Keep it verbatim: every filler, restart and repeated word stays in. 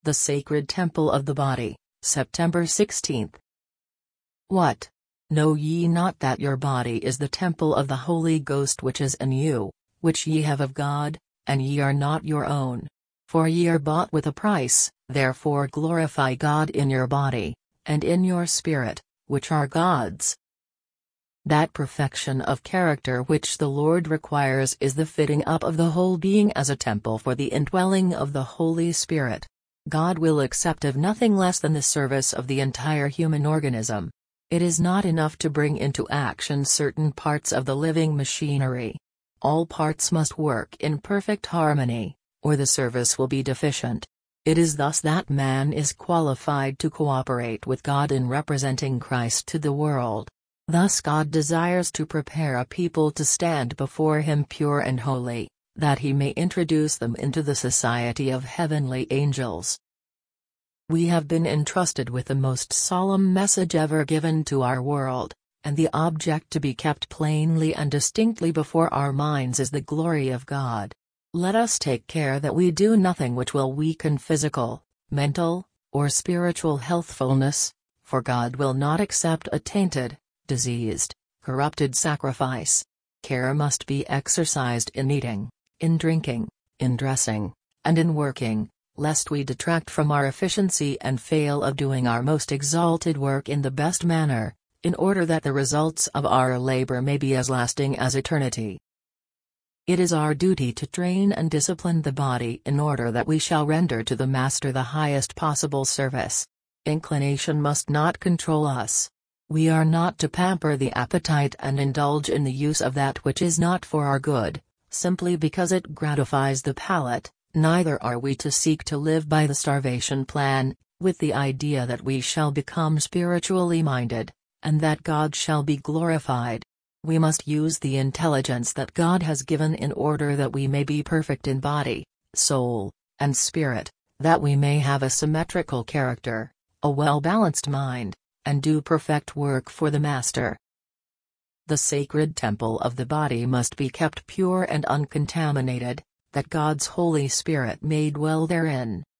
The Sacred Temple of the Body, September sixteenth. What? Know ye not that your body is the temple of the Holy Ghost which is in you, which ye have of God, and ye are not your own? For ye are bought with a price, therefore glorify God in your body, and in your spirit, which are God's. That perfection of character which the Lord requires is the fitting up of the whole being as a temple for the indwelling of the Holy Spirit. God will accept of nothing less than the service of the entire human organism. It is not enough to bring into action certain parts of the living machinery. All parts must work in perfect harmony, or the service will be deficient. It is thus that man is qualified to cooperate with God in representing Christ to the world. Thus God desires to prepare a people to stand before Him pure and holy, that He may introduce them into the society of heavenly angels. We have been entrusted with the most solemn message ever given to our world, and the object to be kept plainly and distinctly before our minds is the glory of God. Let us take care that we do nothing which will weaken physical, mental, or spiritual healthfulness, for God will not accept a tainted, diseased, corrupted sacrifice. Care must be exercised in eating, in drinking, in dressing, and in working, lest we detract from our efficiency and fail of doing our most exalted work in the best manner, in order that the results of our labor may be as lasting as eternity. It is our duty to train and discipline the body in order that we shall render to the Master the highest possible service. Inclination must not control us. We are not to pamper the appetite and indulge in the use of that which is not for our good, simply because it gratifies the palate. Neither are we to seek to live by the starvation plan, with the idea that we shall become spiritually minded, and that God shall be glorified. We must use the intelligence that God has given in order that we may be perfect in body, soul, and spirit, that we may have a symmetrical character, a well-balanced mind, and do perfect work for the Master. The sacred temple of the body must be kept pure and uncontaminated, that God's Holy Spirit may dwell therein.